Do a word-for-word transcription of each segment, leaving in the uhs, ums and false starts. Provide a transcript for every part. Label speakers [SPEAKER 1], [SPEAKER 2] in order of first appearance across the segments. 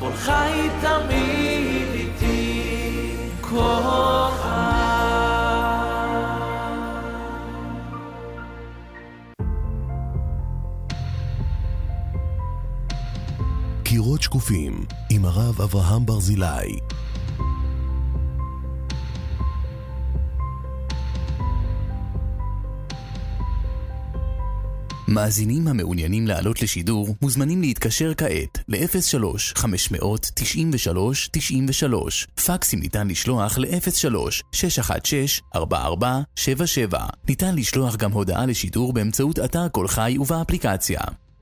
[SPEAKER 1] כל חי תמיד איתי, כל חי.
[SPEAKER 2] קירות שקופים עם הרב אברהם ברזילי. מאזינים המעוניינים לעלות לשידור מוזמנים להתקשר כעת ל-אפס שלוש חמש תשע שלוש תשע שלוש. פקסים ניתן לשלוח ל-אפס שלוש שש אחת שש ארבע ארבע שבע שבע. ניתן לשלוח גם הודעה לשידור באמצעות אתר כל חי ובאפליקציה.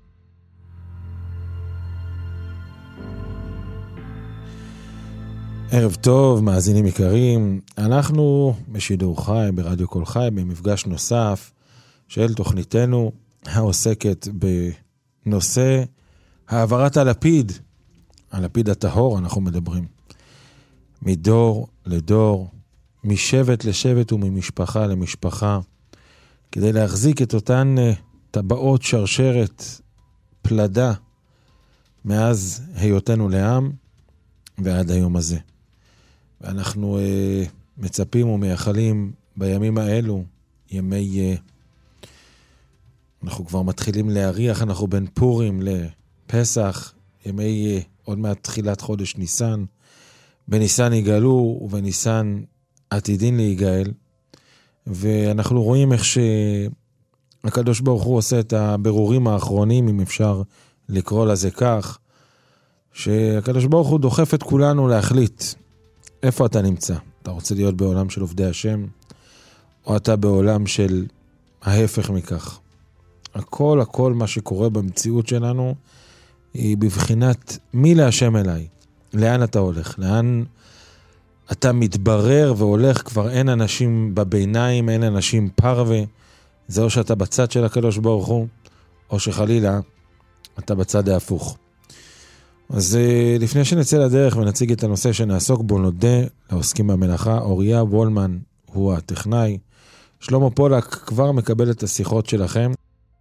[SPEAKER 3] ערב טוב, מאזינים יקרים. אנחנו בשידור חי ברדיו כל חי במפגש נוסף של תוכניתנו העוסקת בנושא העברת הלפיד, הלפיד הטהור אנחנו מדברים. מדור לדור, משבט לשבט וממשפחה למשפחה, כדי להחזיק את אותן טבעות שרשרת פלדה מאז היותנו לעם ועד היום הזה. ואנחנו אה, מצפים ומייחלים בימים האלו, ימי, אה, אנחנו כבר מתחילים להריח, אנחנו בין פורים לפסח, ימי אה, עוד מעט תחילת חודש ניסן, בניסן יגאלו ובניסן עתידין להיגאל, ואנחנו רואים איך שהקדוש ברוך הוא עושה את הבירורים האחרונים, אם אפשר לקרוא לזה כך, שהקדוש ברוך הוא דוחף את כולנו להחליט איפה אתה נמצא. אתה רוצה להיות בעולם של עובדי השם, או אתה בעולם של ההפך מכך. הכל, הכל מה שקורה במציאות שלנו, היא בבחינת מי להשם אליי. לאן אתה הולך? לאן אתה מתברר והולך? כבר אין אנשים בביניים, אין אנשים פרווה. זה או שאתה בצד של הקדוש ברוך הוא, או שחלילה אתה בצד ההפוך. אז לפני שנצא לדרך ונציג את הנושא שנעסוק בו, נודה לעוסקים במלאכה. אוריה וולמן הוא הטכנאי. שלמה פולק כבר מקבל את השיחות שלכם.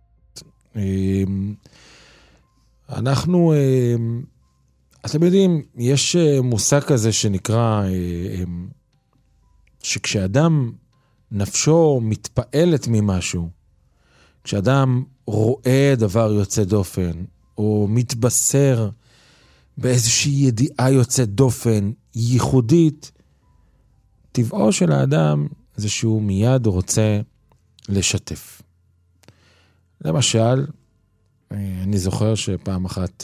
[SPEAKER 3] אנחנו, אתם יודעים, יש מושג כזה שנקרא, שכשאדם נפשו מתפעלת ממשהו, כשאדם רואה דבר יוצא דופן, או מתבשר באיזושהי ידיעה יוצאת דופן, ייחודית, טבעו של האדם זה שהוא מיד רוצה לשתף. למשל, אני זוכר שפעם אחת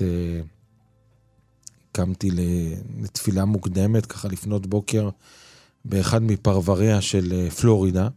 [SPEAKER 3] קמתי לתפילה מוקדמת, ככה לפנות בוקר, באחד מפרבריה של פלורידה,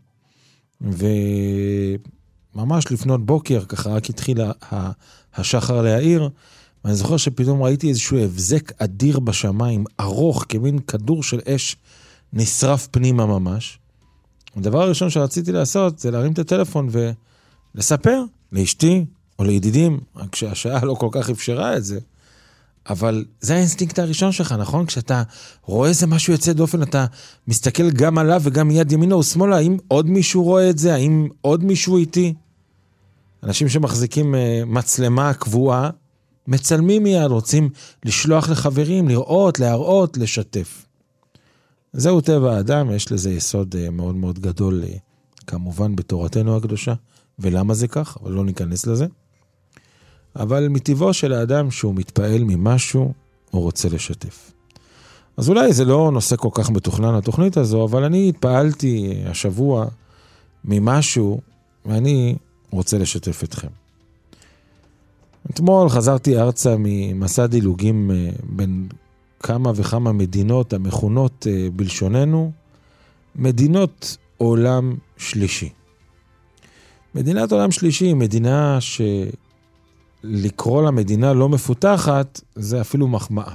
[SPEAKER 3] וממש לפנות בוקר, ככה רק התחיל השחר להעיר, ואני זוכר שפתאום ראיתי איזשהו הבזק אדיר בשמיים, ארוך, כמין כדור של אש, נשרף פנימה ממש. הדבר הראשון שרציתי לעשות, זה להרים את הטלפון ולספר לאשתי או לידידים, רק שהשעה לא כל כך אפשרה את זה, אבל זה האינסטינקט הראשון שלך, נכון? כשאתה רואה איזה משהו יוצא דופן, אתה מסתכל גם עליו וגם מיד ימינה או שמאלה, האם עוד מישהו רואה את זה? האם עוד מישהו איתי? אנשים שמחזיקים מצלמה קבועה, מצלמים מיד, רוצים לשלוח לחברים, לראות, להראות, לשתף. זהו טבע האדם, יש לזה יסוד מאוד מאוד גדול, כמובן בתורתנו הקדושה, ולמה זה כך? אבל לא ניכנס לזה. אבל מטבעו של האדם שהוא מתפעל ממשהו, הוא רוצה לשתף. אז אולי זה לא נושא כל כך מתוכנן התוכנית הזו, אבל אני התפעלתי השבוע ממשהו, ואני רוצה לשתף אתכם. אתמול חזרתי ארצה ממסע דילוגים בין כמה וכמה מדינות המכונות בלשוננו, מדינות עולם שלישי. מדינת עולם שלישי היא מדינה שלקרוא לה מדינה לא מפותחת, זה אפילו מחמאה.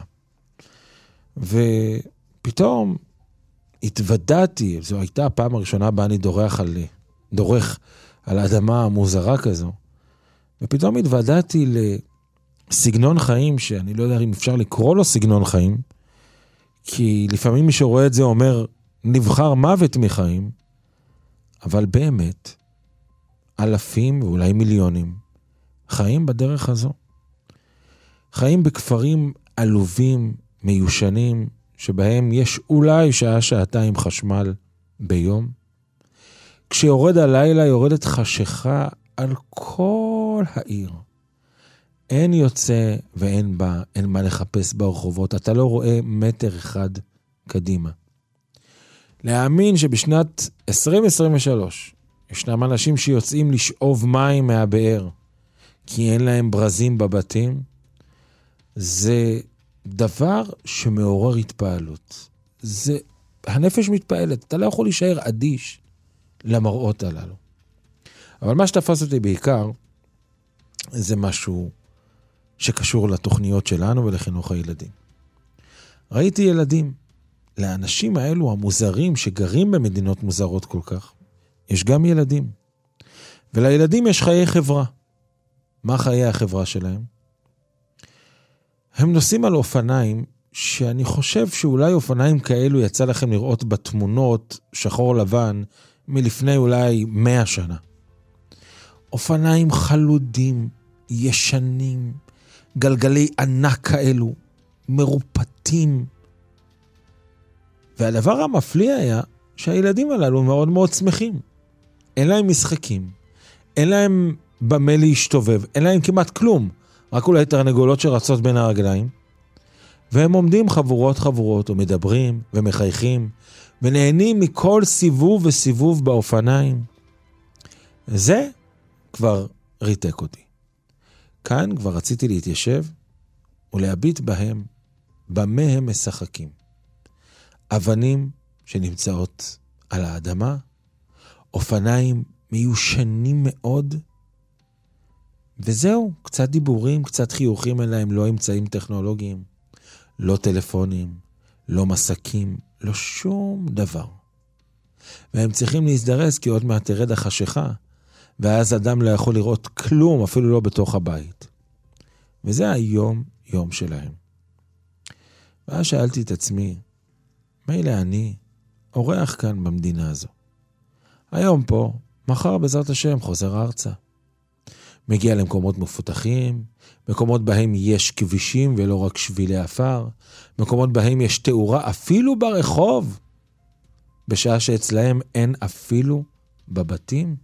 [SPEAKER 3] ופתאום התוודעתי, זו הייתה הפעם הראשונה בה אני דורך על, דורך על האדמה המוזרה כזו, ופתאום התוודעתי לסגנון חיים, שאני לא יודע אם אפשר לקרוא לו סגנון חיים, כי לפעמים מי שרואה את זה אומר, נבחר מוות מחיים, אבל באמת, אלפים ואולי מיליונים, חיים בדרך הזו. חיים בכפרים עלובים, מיושנים, שבהם יש אולי שעה, שעתיים חשמל ביום. כשיורד הלילה, יורדת חשיכה על כל העיר. אין יוצא ואין בא, אין מה לחפש ברחובות. אתה לא רואה מטר אחד קדימה. להאמין שבשנת עשרים עשרים ושלוש ישנם אנשים שיוצאים לשאוב מים מהבאר, כי אין להם ברזים בבתים, זה דבר שמעורר התפעלות. זה, הנפש מתפעלת, אתה לא יכול להישאר אדיש למראות הללו. אבל מה שתפס אותי בעיקר, זה משהו שקשור לתוכניות שלנו ולחינוך הילדים. ראיתי ילדים, לאנשים האלו המוזרים שגרים במדינות מוזרות כל כך, יש גם ילדים. ולילדים יש חיי חברה. מה חיי החברה שלהם? הם נוסעים על אופניים, שאני חושב שאולי אופניים כאלו יצא לכם לראות בתמונות שחור לבן, מלפני אולי מאה שנה. אופניים חלודים, ישנים, גלגלי ענק כאלו, מרופטים. והדבר המפליא היה שהילדים הללו מאוד מאוד שמחים. אין להם משחקים, אין להם במה להשתובב, אין להם כמעט כלום, רק אולי תרנגולות שרצות בין הרגליים. והם עומדים חבורות חבורות ומדברים ומחייכים ונהנים מכל סיבוב וסיבוב באופניים. זה כבר ריתק אותי. כאן כבר רציתי להתיישב ולהביט בהם, במה הם משחקים. אבנים שנמצאות על האדמה, אופניים מיושנים מאוד, וזהו, קצת דיבורים, קצת חיוכים אליהם, לא אמצעים טכנולוגיים, לא טלפונים, לא מסקים, לא שום דבר. והם צריכים להזדרז כי עוד מעט תרד החשיכה, ואז אדם לא יכול לראות כלום, אפילו לא בתוך הבית. וזה היום יום שלהם. ואז שאלתי את עצמי, מילא אני אורח כאן במדינה הזו. היום פה, מחר בעזרת השם חוזר ארצה. מגיע למקומות מפותחים, מקומות בהם יש כבישים ולא רק שבילי עפר, מקומות בהם יש תאורה אפילו ברחוב, בשעה שאצלהם אין אפילו בבתים.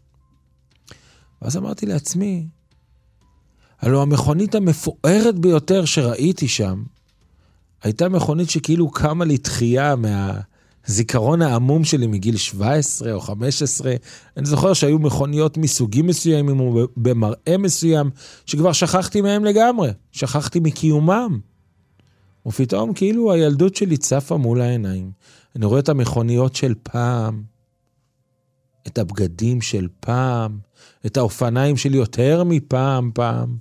[SPEAKER 3] ואז אמרתי לעצמי, הלוא המכונית המפוארת ביותר שראיתי שם, הייתה מכונית שכאילו קמה לתחייה מהזיכרון העמום שלי מגיל שבע עשרה או חמש עשרה. אני זוכר שהיו מכוניות מסוגים מסוימים או במראה מסוים, שכבר שכחתי מהם לגמרי, שכחתי מקיומם. ופתאום כאילו הילדות שלי צפה מול העיניים. אני רואה את המכוניות של פעם, את הבגדים של פעם, את האופניים שלי יותר מפעם פעם.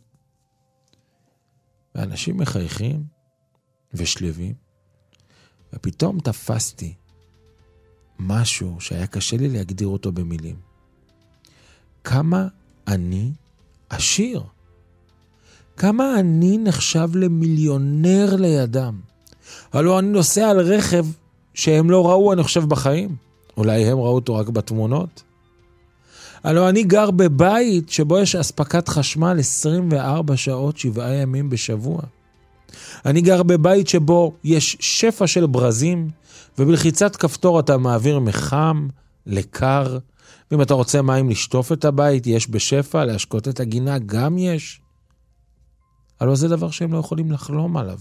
[SPEAKER 3] ואנשים מחייכים ושלבים, ופתאום תפסתי משהו שהיה קשה לי להגדיר אותו במילים. כמה אני עשיר. כמה אני נחשב למיליונר לידם. הלוא אני נוסע על רכב שהם לא ראו, אני חושב, בחיים. אולי הם ראו אותו רק בתמונות. הלוא אני גר בבית שבו יש אספקת חשמל עשרים וארבע שעות, שבעה ימים בשבוע. אני גר בבית שבו יש שפע של ברזים, ובלחיצת כפתור אתה מעביר מחם לקר, ואם אתה רוצה מים לשטוף את הבית, יש בשפע, להשקות את הגינה גם יש. הלוא זה דבר שהם לא יכולים לחלום עליו.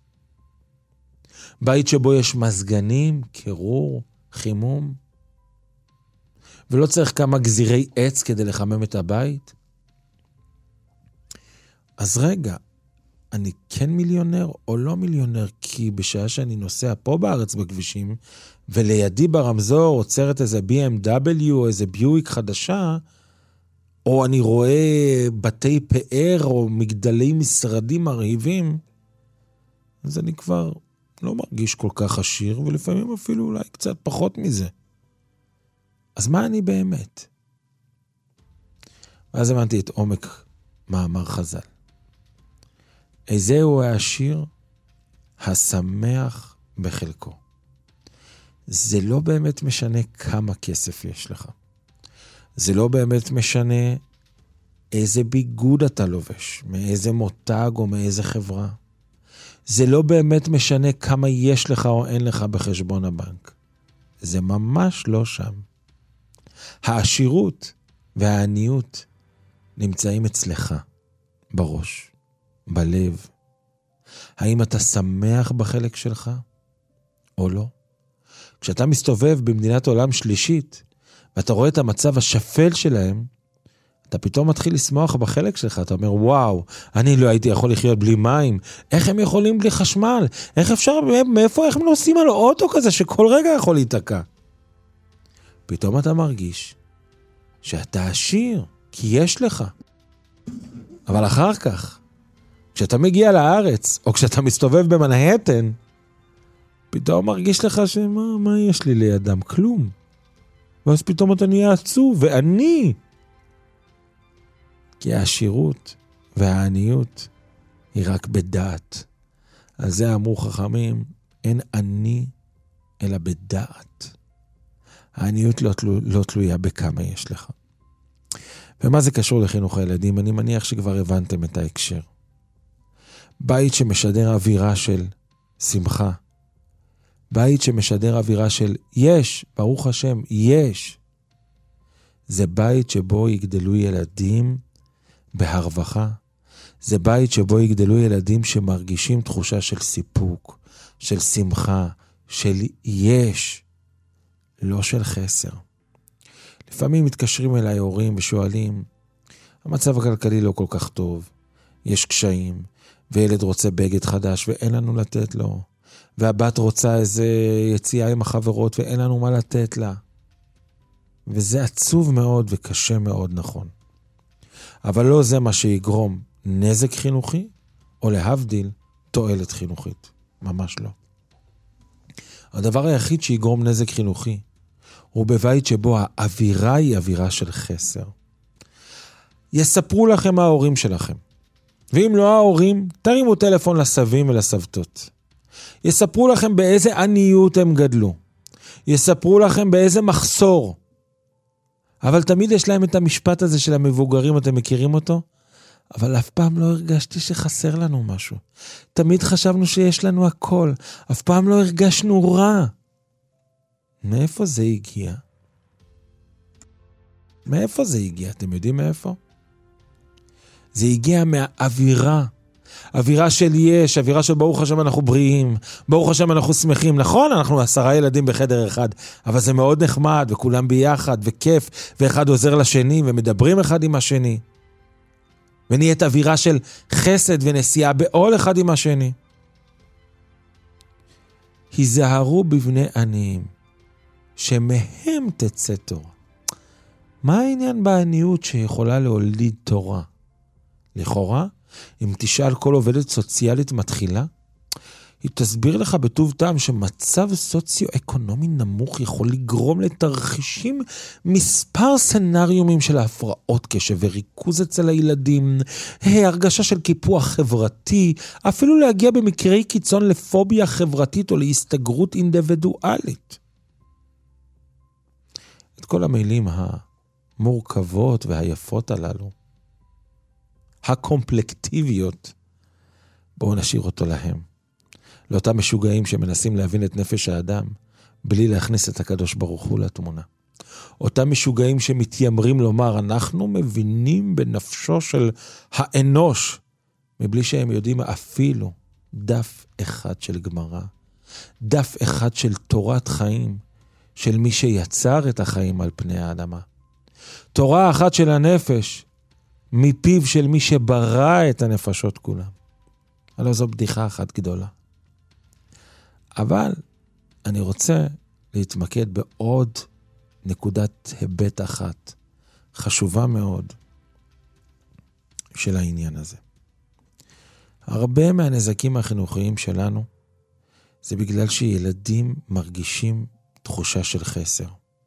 [SPEAKER 3] בית שבו יש מזגנים, קירור, חימום, ולא צריך כמה גזירי עץ כדי לחמם את הבית. אז רגע, אני כן מיליונר או לא מיליונר? כי בשעה שאני נוסע פה בארץ בכבישים, ולידי ברמזור עוצרת איזה בי אם דאבליו או איזה ביואיק חדשה, או אני רואה בתי פאר או מגדלי משרדים מרהיבים, אז אני כבר לא מרגיש כל כך עשיר, ולפעמים אפילו אולי קצת פחות מזה. אז מה אני באמת? ואז הבנתי את עומק מאמר חז"ל. איזהו העשיר השמח בחלקו. זה לא באמת משנה כמה כסף יש לך. זה לא באמת משנה איזה ביגוד אתה לובש, מאיזה מותג או מאיזה חברה. זה לא באמת משנה כמה יש לך או אין לך בחשבון הבנק. זה ממש לא שם. העשירות והעניות נמצאים אצלך, בראש, בלב. האם אתה שמח בחלק שלך או לא? כשאתה מסתובב במדינת עולם שלישית, ואתה רואה את המצב השפל שלהם, אתה פתאום מתחיל לשמוח בחלק שלך, אתה אומר, וואו, אני לא הייתי יכול לחיות בלי מים, איך הם יכולים בלי חשמל? איך אפשר, מאיפה, איך הם נוסעים על אוטו כזה שכל רגע יכול להתקע? פתאום אתה מרגיש שאתה עשיר, כי יש לך. אבל אחר כך, כשאתה מגיע לארץ, או כשאתה מסתובב במנהטן, פתאום מרגיש לך שמה, מה יש לי לידם? כלום. ואז פתאום אתה נהיה עצוב, ואני... כי העשירות והעניות היא רק בדעת. על זה אמרו חכמים, אין אני אלא בדעת. העניות לא, תלו, לא תלויה בכמה יש לך. ומה זה קשור לחינוך הילדים? אני מניח שכבר הבנתם את ההקשר. בית שמשדר אווירה של שמחה. בית שמשדר אווירה של יש, ברוך השם, יש. זה בית שבו יגדלו ילדים בהרווחה. זה בית שבו יגדלו ילדים שמרגישים תחושה של סיפוק, של שמחה, של יש, לא של חסר. לפעמים מתקשרים אליי הורים ושואלים, המצב הכלכלי לא כל כך טוב, יש קשיים, וילד רוצה בגד חדש ואין לנו לתת לו, והבת רוצה איזה יציאה עם החברות ואין לנו מה לתת לה. וזה עצוב מאוד וקשה מאוד, נכון. אבל לא זה מה שיגרום נזק חינוכי, או להבדיל תועלת חינוכית. ממש לא. הדבר היחיד שיגרום נזק חינוכי, הוא בבית שבו האווירה היא אווירה של חסר. יספרו לכם ההורים שלכם. ואם לא ההורים, תרימו טלפון לסבים ולסבתות. יספרו לכם באיזה עניות הם גדלו. יספרו לכם באיזה מחסור. אבל תמיד יש להם את המשפט הזה של המבוגרים, אתם מכירים אותו? אבל אף פעם לא הרגשתי שחסר לנו משהו. תמיד חשבנו שיש לנו הכל. אף פעם לא הרגשנו רע. מאיפה זה הגיע? מאיפה זה הגיע? אתם יודעים מאיפה? זה הגיע מהאווירה. אווירה של יש, אווירה של ברוך השם אנחנו בריאים, ברוך השם אנחנו שמחים. נכון, אנחנו עשרה ילדים בחדר אחד, אבל זה מאוד נחמד, וכולם ביחד, וכיף, ואחד עוזר לשני, ומדברים אחד עם השני. ונהיית אווירה של חסד ונסיעה בעול אחד עם השני. היזהרו בבני עניים, שמהם תצא תורה. מה העניין בעניות שיכולה להוליד תורה? לכאורה, אם תשאל כל עובדת סוציאלית מתחילה, היא תסביר לך בטוב טעם שמצב סוציו-אקונומי נמוך יכול לגרום לתרחישים מספר סנריומים של ההפרעות קשב וריכוז אצל הילדים, הרגשה של קיפוח חברתי, אפילו להגיע במקרי קיצון לפוביה חברתית או להסתגרות אינדיבידואלית. את כל המילים המורכבות והיפות הללו, הקומפלקטיביות, בואו נשאיר אותו להם. לאותם משוגעים שמנסים להבין את נפש האדם, בלי להכניס את הקדוש ברוך הוא לתמונה. אותם משוגעים שמתיימרים לומר, אנחנו מבינים בנפשו של האנוש, מבלי שהם יודעים אפילו דף אחד של גמרא, דף אחד של תורת חיים, של מי שיצר את החיים על פני האדמה. תורה אחת של הנפש, מפיו של מי שברא את הנפשות כולם. הלא זו בדיחה אחת גדולה. אבל אני רוצה להתמקד בעוד נקודת היבט אחת, חשובה מאוד, של העניין הזה. הרבה מהנזקים החינוכיים שלנו, זה בגלל שילדים מרגישים תחושה של חסר.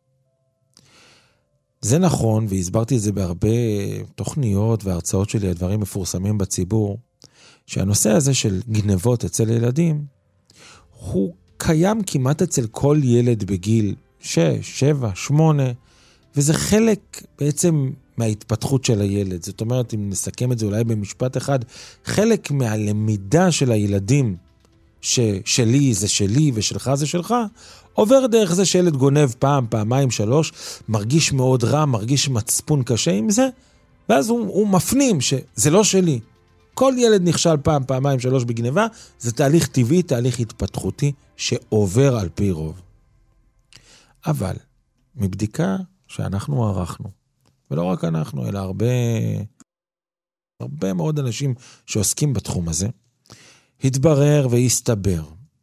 [SPEAKER 3] זה נכון, והסברתי את זה בהרבה תוכניות והרצאות שלי, הדברים מפורסמים בציבור, שהנושא הזה של גנבות אצל ילדים, הוא קיים כמעט אצל כל ילד בגיל שש, שבע, שמונה, וזה חלק בעצם מההתפתחות של הילד. זאת אומרת, אם נסכם את זה אולי במשפט אחד, חלק מהלמידה של הילדים ששלי זה שלי ושלך זה שלך, עובר דרך זה שילד גונב פעם, פעמיים, שלוש, מרגיש מאוד רע, מרגיש מצפון קשה עם זה, ואז הוא, הוא מפנים שזה לא שלי. כל ילד נכשל פעם, פעמיים, שלוש בגניבה, זה תהליך טבעי, תהליך התפתחותי שעובר על פי רוב. אבל מבדיקה שאנחנו ערכנו, ולא רק אנחנו, אלא הרבה, הרבה מאוד אנשים שעוסקים בתחום הזה, התברר והסתבר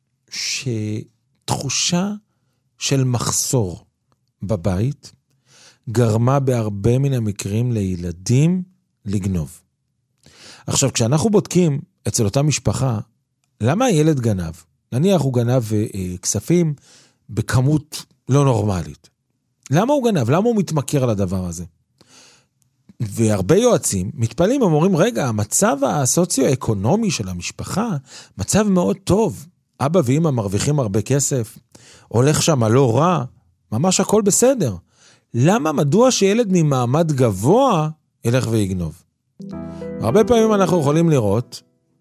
[SPEAKER 3] שתחושה של מחסור בבית גרמה בהרבה מן המקרים לילדים לגנוב. עכשיו, כשאנחנו בודקים אצל אותה משפחה, למה הילד גנב? נניח הוא גנב אה, כספים בכמות לא נורמלית. למה הוא גנב? למה הוא מתמכר לדבר הזה? והרבה יועצים מתפעלים, אומרים, רגע, המצב הסוציו-אקונומי של המשפחה, מצב מאוד טוב. אבא ואמא מרוויחים הרבה כסף, הולך שם לא רע, ממש הכל בסדר. למה, מדוע שילד ממעמד גבוה ילך ויגנוב? הרבה פעמים אנחנו יכולים לראות,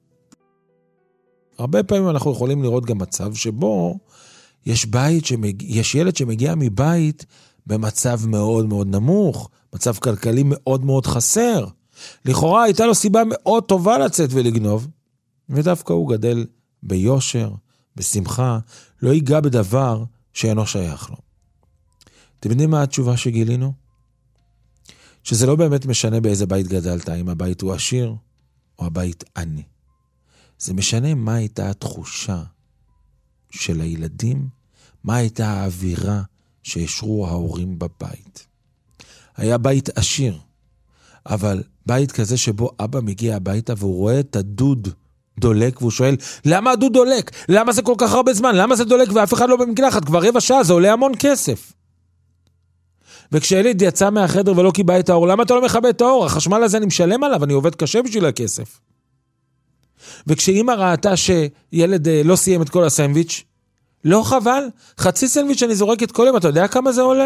[SPEAKER 3] הרבה פעמים אנחנו יכולים לראות גם מצב שבו יש בית שמג... יש ילד שמגיע מבית במצב מאוד מאוד נמוך, מצב כלכלי מאוד מאוד חסר. לכאורה הייתה לו סיבה מאוד טובה לצאת ולגנוב, ודווקא הוא גדל ביושר, בשמחה, לא ייגע בדבר שאינו שייך לו. אתם יודעים מה התשובה שגילינו? שזה לא באמת משנה באיזה בית גדלת, אם הבית הוא עשיר או הבית עני. זה משנה מה הייתה התחושה של הילדים, מה הייתה האווירה שישרו ההורים בבית. היה בית עשיר, אבל בית כזה שבו אבא מגיע הביתה והוא רואה את הדוד דולק, והוא שואל, למה הדוד דולק? למה זה כל כך הרבה זמן? למה זה דולק ואף אחד לא במקלחת? כבר רבע שעה, זה עולה המון כסף. וכשילד יצא מהחדר ולא קיבל את האור, למה אתה לא מכבה את האור? החשמל הזה אני משלם עליו, אני עובד קשה בשביל הכסף. וכשאמא ראתה שילד לא סיים את כל הסנדוויץ', לא חבל? חצי סנדוויץ' שאני זורק את כל יום, אתה יודע כמה זה עולה?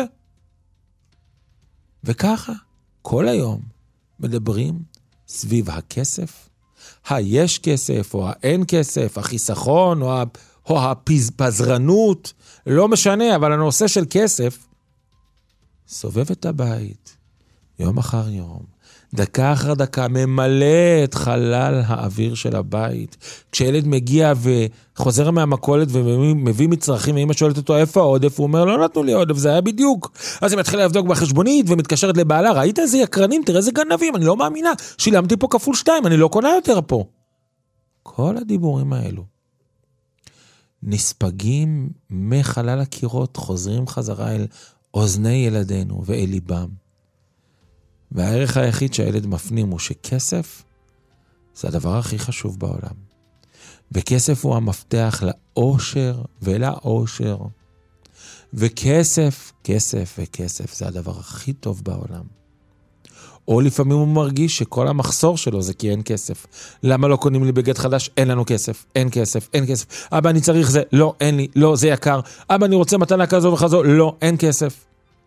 [SPEAKER 3] וככה, כל היום מדברים סביב הכסף, היש כסף או האין כסף, החיסכון או, או הפזרנות, לא משנה, אבל הנושא של כסף סובב את הבית, יום אחר יום, דקה אחר דקה, ממלא את חלל האוויר של הבית. כשילד מגיע וחוזר מהמכולת ומביא מצרכים, ואמא שואלת אותו, איפה העודף? הוא אומר, לא נתנו לי עודף, זה היה בדיוק. אז היא מתחילה לבדוק בחשבונית ומתקשרת לבעלה, ראית איזה יקרנים, תראה איזה גנבים, אני לא מאמינה, שילמתי פה כפול שתיים, אני לא קונה יותר פה. כל הדיבורים האלו נספגים מחלל הקירות, חוזרים חזרה אל אוזני ילדינו ואל ליבם. והערך היחיד שהילד מפנים הוא שכסף זה הדבר הכי חשוב בעולם. וכסף הוא המפתח לאושר ולאושר. וכסף, כסף וכסף זה הדבר הכי טוב בעולם. או לפעמים הוא מרגיש שכל המחסור שלו זה כי אין כסף. למה לא קונים לי בגד חדש? אין לנו כסף, אין כסף, אין כסף. אבא אני צריך זה, לא, אין לי, לא, זה יקר. אבא אני רוצה מתנה כזו וכזו, לא, אין כסף.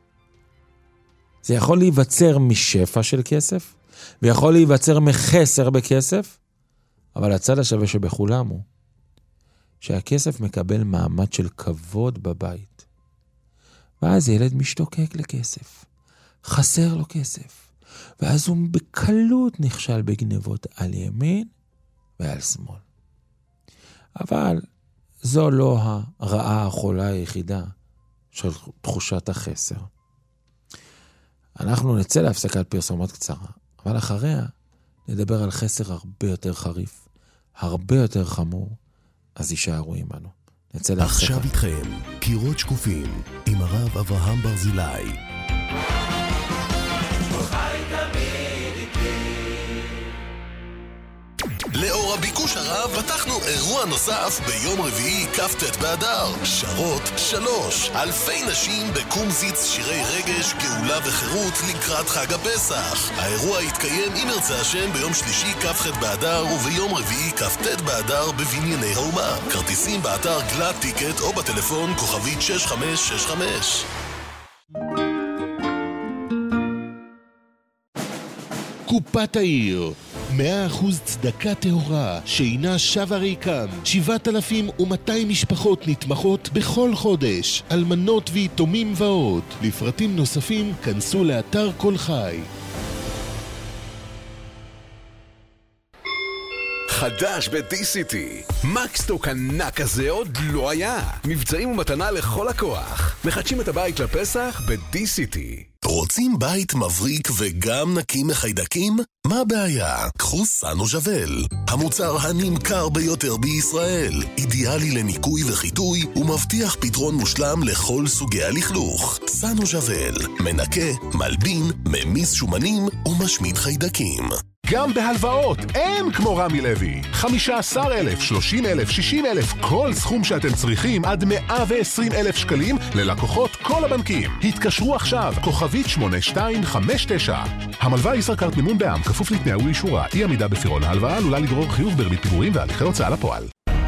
[SPEAKER 3] זה יכול להיווצר משפע של כסף, ויכול להיווצר מחסר בכסף, אבל הצד השווה שבכולם הוא, שהכסף מקבל מעמד של כבוד בבית. ואז ילד משתוקק לכסף, חסר לו כסף, ואז הוא בקלות נכשל בגנבות על ימין ועל שמאל. אבל זו לא הרעה החולה היחידה של תחושת החסר. אנחנו נצא להפסקת פרסומות קצרה, אבל אחריה נדבר על חסר הרבה יותר חריף, הרבה יותר חמור, אז יישארו עמנו. נצא להפסקה.
[SPEAKER 4] עכשיו איתכם, קירות שקופים, עם הרב אברהם ברזילי. לאור הביקוש הרב פתחנו אירוע נוסף ביום רביעי כ"ט באדר, שרות שלוש, אלפי נשים בקומזיץ שירי רגש, גאולה וחירות לקראת חג הפסח. האירוע יתקיים עם ירצה השם ביום שלישי כ"ח באדר וביום רביעי כ"ט באדר בבנייני האומה. כרטיסים באתר גלת טיקט או בטלפון כוכבית שש חמש שש חמש.
[SPEAKER 5] קופת העיר, מאה אחוז צדקה טהורה שאינה שווה ריקם. שבעת אלפים ומאתיים משפחות נתמכות בכל חודש, אלמנות ויתומים ועוד. לפרטים נוספים כנסו לאתר כל חי.
[SPEAKER 6] חדש ב-די-סיטי. מקסטוק ענק הזה עוד לא היה. מבצעים ומתנה לכל הכוח. מחדשים את הבית לפסח ב-די-סיטי.
[SPEAKER 4] רוצים בית מבריק וגם נקי מחיידקים? מה הבעיה? קחו סנו ז'בל. המוצר הנמכר ביותר בישראל. אידיאלי לניקוי וחיטוי ומבטיח פתרון מושלם לכל סוגי הלכלוך. סנו ז'בל. מנקה, מלבין, ממיס שומנים ומשמיד חיידקים.
[SPEAKER 7] גם בהלוואות אין כמו רמי לוי. חמישה עשר אלף, שלושים אלף, שישים אלף, כל סכום שאתם צריכים עד מאה ועשרים אלף שקלים ללקוחות כל הבנקים. התקשרו עכשיו, כוכבית שמונה שתיים חמש תשע. המלווה ישראכרט מימון בע"מ, כפוף לתנאי ולאישורה. אי עמידה בפירעון ההלוואה עלולה לגרור חיוב בריבית פיגורים והליכי הוצאה לפועל.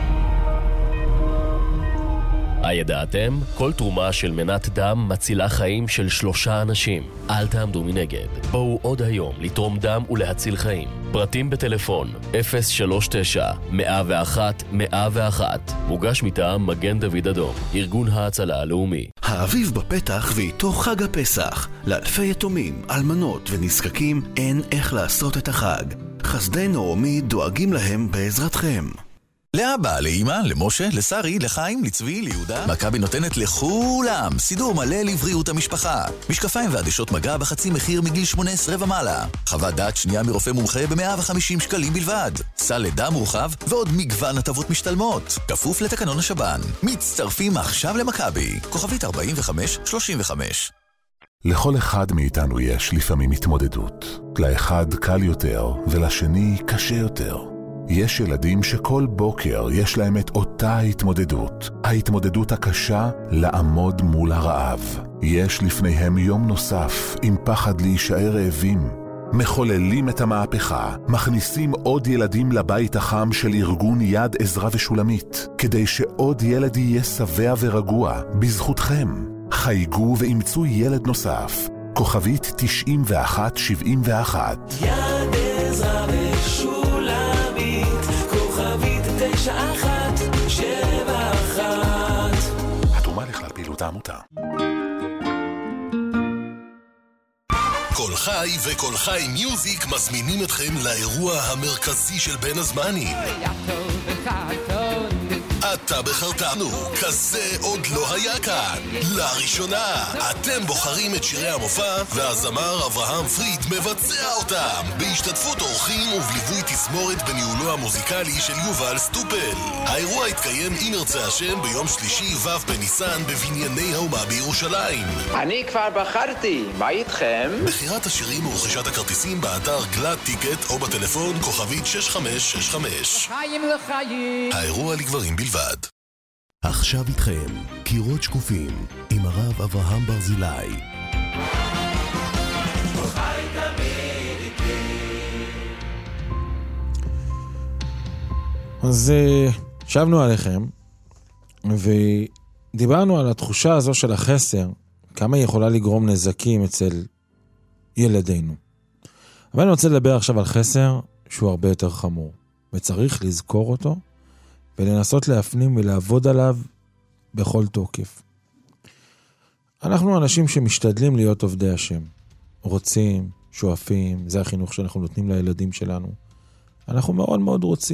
[SPEAKER 8] הידעתם? כל תרומה של מנת דם מצילה חיים של שלושה אנשים. אל תעמדו מנגד. בואו עוד היום לתרום דם ולהציל חיים. פרטים בטלפון אפס שלוש תשע מאה ואחת מאה ואחת. מוגש מטעם מגן דוד אדום, ארגון ההצלה הלאומי.
[SPEAKER 9] האביב בפתח ואיתו חג הפסח. לאלפי יתומים, אלמנות ונזקקים אין איך לעשות את החג. חסדי נעמי דואגים להם בעזרתכם.
[SPEAKER 2] לאבא, לאמא, למשה, לשרי, לחיים, לצבי, ליהודה. מכבי נותנת לכולם סידור מלא לבריאות המשפחה. משקפיים ועדשות מגע בחצי מחיר מגיל שמונה עשרה ומעלה. חוות דעת שנייה מרופא מומחה ב-מאה וחמישים שקלים בלבד. סל לידה מורחב ועוד מגוון הטבות משתלמות. כפוף לתקנון השב"ן. מצטרפים עכשיו למכבי. כוכבית ארבעים וחמש שלושים וחמש.
[SPEAKER 7] לכל אחד מאיתנו יש לפעמים התמודדות. לאחד קל יותר ולשני קשה יותר. יש ילדים שכל בוקר יש להם את אותה התמודדות, ההתמודדות הקשה לעמוד מול הרעב. יש לפניהם יום נוסף עם פחד להישאר רעבים. מחוללים את המהפכה, מכניסים עוד ילדים לבית החם של ארגון יד עזרה ושולמית, כדי שעוד ילד יהיה שבע ורגוע בזכותכם. חייגו ואימצו ילד נוסף, כוכבית תשעים ואחת שבעים ואחת.
[SPEAKER 1] יד עזרה ושולמית, כוכבית תשע אחת שבע אחת.
[SPEAKER 7] התרומה לכלל פעילות העמותה.
[SPEAKER 4] כל חי וכל חי מיוזיק מזמינים אתכם לאירוע המרכזי של בין הזמנים. אתה בחרתנו, כזה עוד לא היה כאן. לראשונה, אתם בוחרים את שירי המופע, והזמר אברהם פריד מבצע אותם, בהשתתפות אורחים ובליווי תזמורת בניהולו המוזיקלי של יובל סטופל. האירוע יתקיים אם ירצה השם ביום שלישי ו' בניסן בבנייני האומה בירושלים.
[SPEAKER 10] אני כבר בחרתי, מה איתכם?
[SPEAKER 4] בחירת השירים ורכישת הכרטיסים באתר גלד טיקט או בטלפון כוכבית שש חמש שש חמש.
[SPEAKER 10] חיים לחיים.
[SPEAKER 4] האירוע לגברים בלבד.
[SPEAKER 2] עכשיו איתכם, קירות שקופים, עם הרב אברהם ברזילי.
[SPEAKER 3] אז שבנו עליכם, ודיברנו על התחושה הזו של החסר, כמה היא יכולה לגרום נזקים אצל ילדינו. אבל אני רוצה לדבר עכשיו על חסר שהוא הרבה יותר חמור, וצריך לזכור אותו, ולנסות להפנים ולעבוד עליו בכל תוקף. אנחנו אנשים שמשתדלים להיות עובדי השם. רוצים, שואפים, זה החינוך שאנחנו נותנים לילדים שלנו. אנחנו מאוד מאוד רוצים.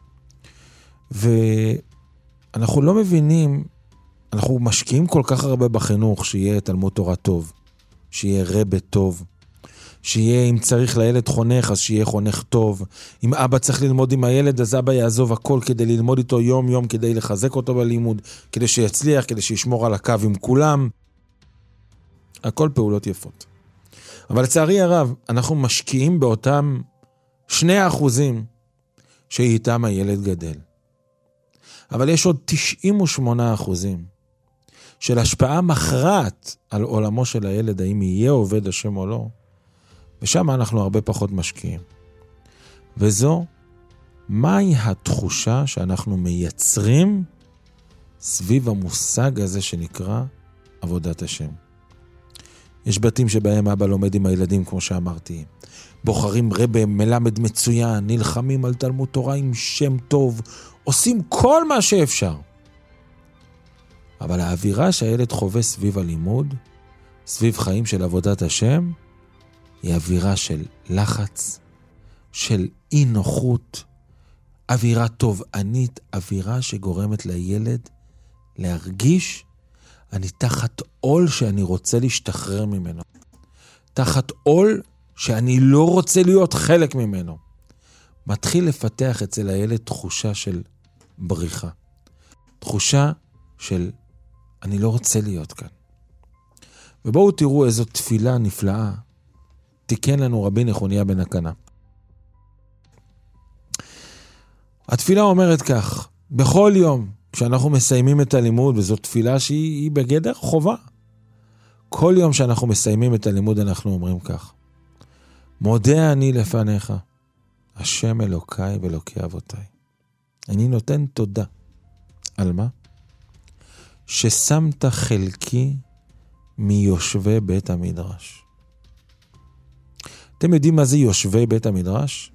[SPEAKER 3] ואנחנו לא מבינים, אנחנו משקיעים כל כך הרבה בחינוך, שיהיה תלמוד תורה טוב, שיהיה רבה טוב, שיהיה, אם צריך לילד חונך, אז שיהיה חונך טוב. אם אבא צריך ללמוד עם הילד, אז אבא יעזוב הכל כדי ללמוד איתו יום יום, כדי לחזק אותו בלימוד, כדי שיצליח, כדי שישמור על הקו עם כולם. הכל פעולות יפות. אבל לצערי הרב, אנחנו משקיעים באותם שני אחוזים שאיתם הילד גדל. אבל יש עוד תשעים ושמונה אחוזים של השפעה מכרעת על עולמו של הילד, האם יהיה עובד השם או לא, ושם אנחנו הרבה פחות משקיעים. וזו, מהי התחושה שאנחנו מייצרים סביב המושג הזה שנקרא עבודת השם? יש בתים שבהם אבא לומד עם הילדים, כמו שאמרתי. בוחרים רבה מלמד מצוין, נלחמים על תלמוד תורה עם שם טוב, עושים כל מה שאפשר. אבל האווירה שהילד חווה סביב הלימוד, סביב חיים של עבודת השם, היא אווירה של לחץ, של אי נוחות, אווירה תובענית, אווירה שגורמת לילד להרגיש, אני תחת עול שאני רוצה להשתחרר ממנו. תחת עול שאני לא רוצה להיות חלק ממנו. מתחיל לפתח אצל הילד תחושה של בריחה. תחושה של אני לא רוצה להיות כאן. ובואו תראו איזו תפילה נפלאה תיקן לנו רבי נחוניה בן הקנה. התפילה אומרת כך, בכל יום כשאנחנו מסיימים את הלימוד, וזו תפילה שהיא בגדר חובה, כל יום שאנחנו מסיימים את הלימוד אנחנו אומרים כך, מודה אני לפניך, השם אלוקיי ואלוקי אבותיי. אני נותן תודה. על מה? ששמת חלקי מיושבי בית המדרש. אתם יודעים מה זה יושבי בית המדרש?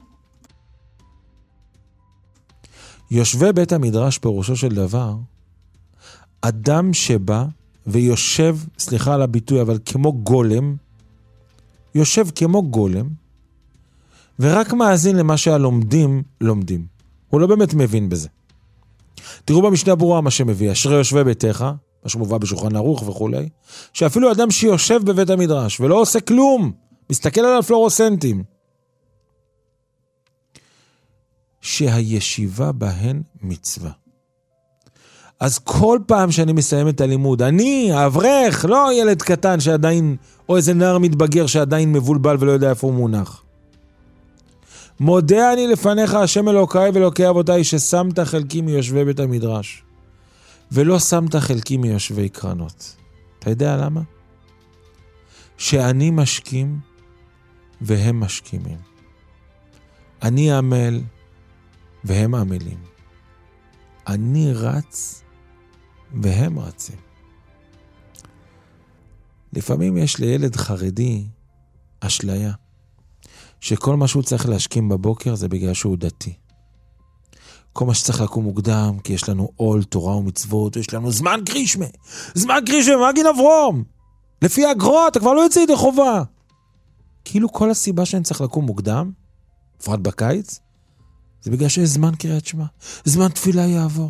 [SPEAKER 3] יושבי בית המדרש פירושו של דבר, אדם שבא ויושב, סליחה על הביטוי, אבל כמו גולם, יושב כמו גולם, ורק מאזין למה שהלומדים לומדים. הוא לא באמת מבין בזה. תראו במשנה ברורה מה שמביא, אשרי יושבי ביתך, מה שמובא בשולחן ערוך וכו', שאפילו אדם שיושב בבית המדרש ולא עושה כלום, מסתכל על הפלורוסנטים, שהישיבה בהן מצווה. אז כל פעם שאני מסיים את הלימוד, אני, האברך, לא ילד קטן שעדיין, או איזה נער מתבגר שעדיין מבולבל ולא יודע איפה הוא מונח. מודה אני לפניך השם אלוקיי ואלוקי אבותיי ששמת חלקי מיושבי בית המדרש ולא שמת חלקי מיושבי קרנות. אתה יודע למה? שאני משכים והם משכימים. אני עמל והם עמלים. אני רץ והם רצים. לפעמים יש לילד חרדי אשליה שכל מה שהוא צריך להשכים בבוקר זה בגלל שהוא דתי. כל מה שצריך לקום מוקדם, כי יש לנו עול, תורה ומצוות, יש לנו זמן קרישמה. זמן קרישמה, מה גיד אברום? לפי הגרות, אתה כבר לא יוצא ידי חובה. כאילו כל הסיבה שאני צריך לקום מוקדם, בפרט בקיץ, זה בגלל שיש זמן קריאת שמע. זמן תפילה יעבור.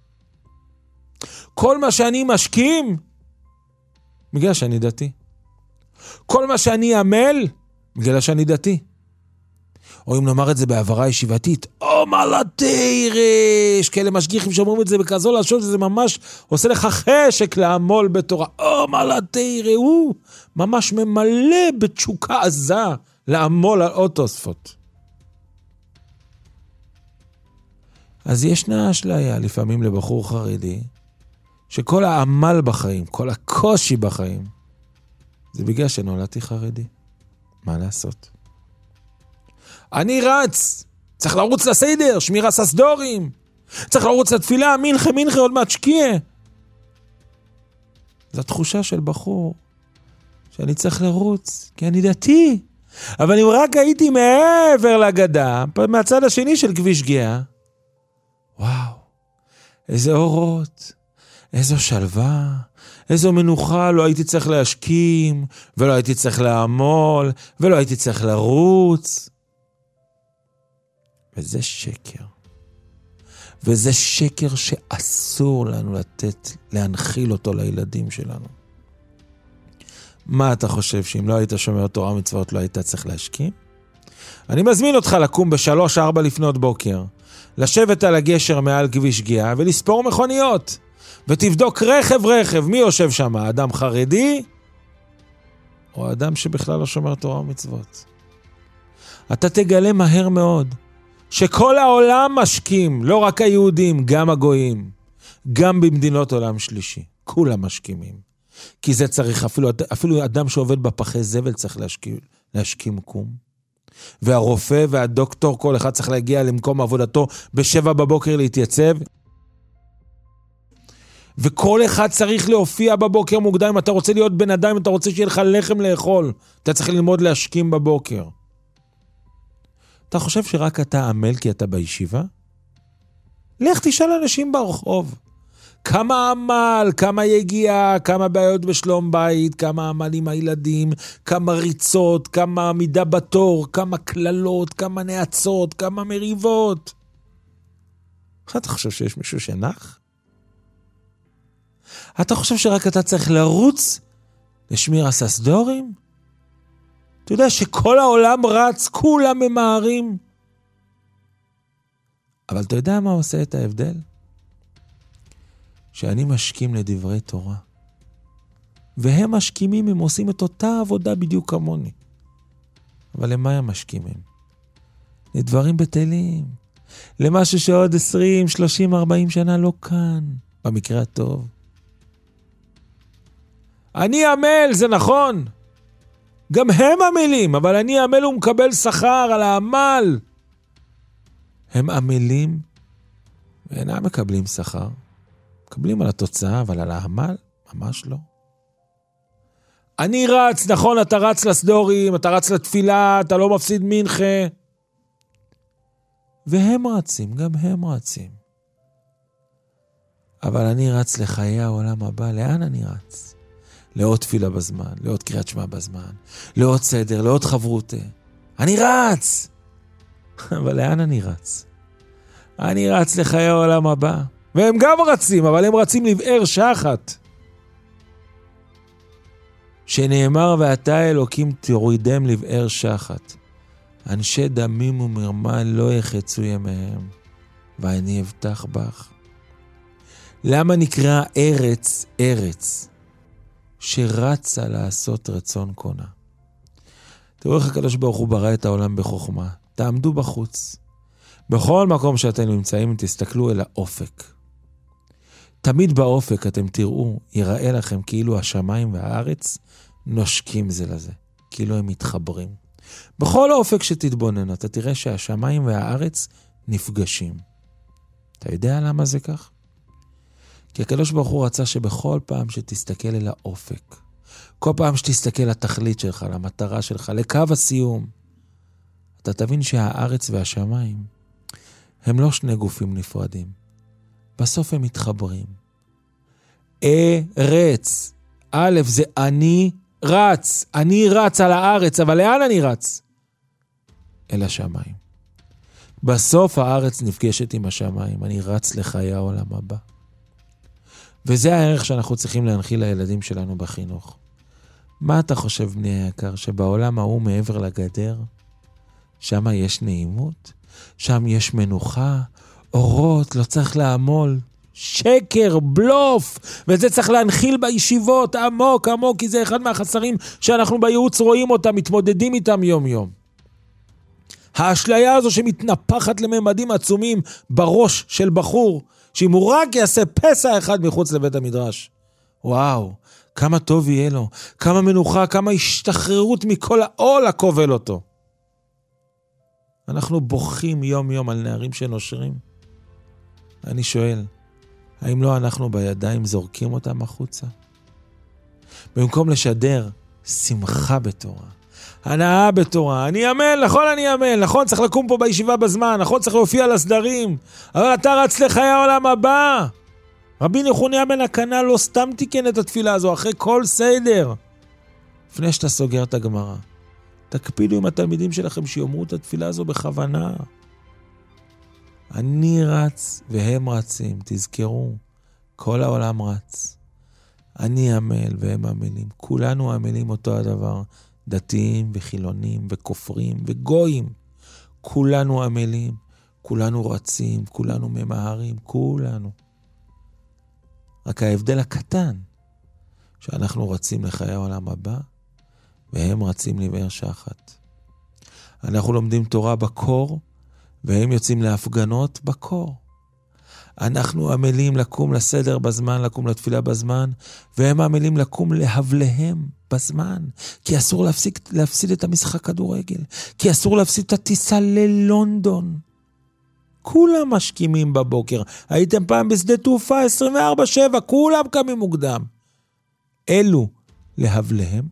[SPEAKER 3] כל מה שאני משכים, בגלל שאני דתי. כל מה שאני עמל, בגלל שאני דתי. או אם נאמר את זה בעברה ישיבתית, או מלאתי רש, כאלה משגיחים שאומרים את זה בכזו לשון, שזה ממש עושה לך חשק לעמול בתורה. או מלאתי רש, הוא ממש ממלא בתשוקה עזה לעמול על עוד תוספות. אז ישנה אשליה לפעמים לבחור חרדי, שכל העמל בחיים, כל הקושי בחיים, זה בגלל שנולדתי חרדי. מה לעשות? אני רץ, צריך לרוץ לסדר, שמירה ססדורים, צריך לרוץ לתפילה, מנחה מנחה עוד מעט שקיע. זו תחושה של בחור, שאני צריך לרוץ, כי אני דתי. אבל אם רק הייתי מעבר לגדה, מהצד השני של כביש גאה, וואו, איזה אורות, איזו שלווה, איזו מנוחה, לא הייתי צריך להשכים, ולא הייתי צריך לעמול, ולא הייתי צריך לרוץ. וזה שקר. וזה שקר שאסור לנו לתת, להנחיל אותו לילדים שלנו. מה אתה חושב, שאם לא היית שומר תורה מצוות, לא היית צריך להשכים? אני מזמין אותך לקום בשלוש ארבע לפנות בוקר, לשבת על הגשר מעל כביש גאה, ולספור מכוניות. ותבדוק רכב רכב, מי יושב שם? אדם חרדי? או אדם שבכלל לא שומר תורה ומצוות? אתה תגלה מהר מאוד, שכל העולם משקים, לא רק היהודים, גם הגויים, גם במדינות עולם שלישי, כולם משקימים. כי זה צריך, אפילו, אפילו אדם שעובד בפחי זבל צריך להשקים, להשכים קום. והרופא והדוקטור, כל אחד צריך להגיע למקום עבודתו בשבע בבוקר להתייצב. וכל אחד צריך להופיע בבוקר מוקדם. אם אתה רוצה להיות בן אדם, אם אתה רוצה שיהיה לך לחם לאכול, אתה צריך ללמוד להשכים בבוקר. אתה חושב שרק אתה עמל כי אתה בישיבה? לך תשאל אנשים ברחוב. כמה עמל, כמה יגיעה, כמה בעיות בשלום בית, כמה עמל עם הילדים, כמה ריצות, כמה עמידה בתור, כמה כללות, כמה נעצות, כמה מריבות. אתה חושב שיש מישהו שנח? אתה חושב שרק אתה צריך לרוץ לשמיר הססדורים? אתה יודע שכל העולם רץ, כולם ממהרים. אבל אתה יודע מה עושה את ההבדל? שאני משכים לדברי תורה. והם משכימים, הם עושים את אותה עבודה בדיוק כמוני. אבל למה הם משכימים? לדברים בטלים. למשהו שעוד עשרים, שלושים, ארבעים שנה לא כאן. במקרה הטוב. אני עמל, זה נכון. גם הם עמלים, אבל אני עמל ומקבל שכר על העמל. הם עמלים ואינם מקבלים שכר. מקבלים על התוצאה, אבל על העמל, ממש לא. אני רץ, נכון, אתה רץ לסדורים, אתה רץ לתפילה, אתה לא מפסיד מנחה. והם רצים, גם הם רצים. אבל אני רץ לחיי העולם הבא, לאן אני רץ? לעוד תפילה בזמן, לעוד קריאת שמע בזמן, לעוד סדר, לעוד חברותה. אני רץ! אבל לאן אני רץ? אני רץ לחיי העולם הבא. והם גם רצים, אבל הם רצים לבאר שחת. שנאמר, ואתה אלוקים תורידם לבאר שחת. אנשי דמים ומרמה לא יחצו ימיהם, ואני אבטח בך. למה נקרא ארץ ארץ? שרצה לעשות רצון קונה. תראו איך הקדוש ברוך הוא ברא את העולם בחוכמה. תעמדו בחוץ. בכל מקום שאתם נמצאים, תסתכלו אל האופק. תמיד באופק אתם תראו, ייראה לכם כאילו השמיים והארץ נושקים זה לזה. כאילו הם מתחברים. בכל האופק שתתבונן, אתה תראה שהשמיים והארץ נפגשים. אתה יודע למה זה כך? כי הקדוש ברוך הוא רצה שבכל פעם שתסתכל אל האופק, כל פעם שתסתכל לתכלית שלך, למטרה שלך, לקו הסיום, אתה תבין שהארץ והשמיים הם לא שני גופים נפרדים. בסוף הם מתחברים. ארץ. א', זה אני רץ. אני רץ על הארץ, אבל לאן אני רץ? אל השמיים. בסוף הארץ נפגשת עם השמיים. אני רץ לחיי העולם הבא. וזה הערך שאנחנו צריכים להנחיל לילדים שלנו בחינוך. מה אתה חושב, בני היקר, שבעולם ההוא מעבר לגדר, שם יש נעימות? שם יש מנוחה, אורות, לא צריך לעמול, שקר, בלוף, וזה צריך להנחיל בישיבות עמוק עמוק, כי זה אחד מהחסרים שאנחנו בייעוץ רואים אותם, מתמודדים איתם יום יום. האשליה הזו שמתנפחת לממדים עצומים בראש של בחור, שאם הוא רק יעשה פסע אחד מחוץ לבית המדרש, וואו, כמה טוב יהיה לו, כמה מנוחה, כמה השתחררות מכל העול הכובל אותו. אנחנו בוכים יום יום על נערים שנושרים. אני שואל, האם לא אנחנו בידיים זורקים אותם החוצה? במקום לשדר שמחה בתורה, הנאה בתורה, אני אמן, נכון אני אמן, נכון צריך לקום פה בישיבה בזמן, נכון צריך להופיע לסדרים, אבל אתה רץ לחיי העולם הבא. רבי נחוניה בן הקנה לא סתם תיקן את התפילה הזו אחרי כל סדר. לפני שאתה סוגר את הגמרא, תקפידו עם התלמידים שלכם שיאמרו את התפילה הזו בכוונה. אני רץ והם רצים, תזכרו, כל העולם רץ. אני עמל והם עמלים, כולנו עמלים אותו הדבר, דתיים וחילונים וכופרים וגויים. כולנו עמלים, כולנו רצים, כולנו ממהרים, כולנו. רק ההבדל הקטן, שאנחנו רצים לחיי העולם הבא, והם רצים לבאר שחת. אנחנו לומדים תורה בקור, והם יוצאים להפגנות בקור. אנחנו עמלים לקום לסדר בזמן, לקום לתפילה בזמן, והם עמלים לקום להבליהם בזמן, כי אסור להפסיק, להפסיד את המשחק כדורגל, כי אסור להפסיד את הטיסה ללונדון. כולם משכימים בבוקר. הייתם פעם בשדה תעופה עשרים וארבע שבע, כולם קמים מוקדם. אלו להבליהם,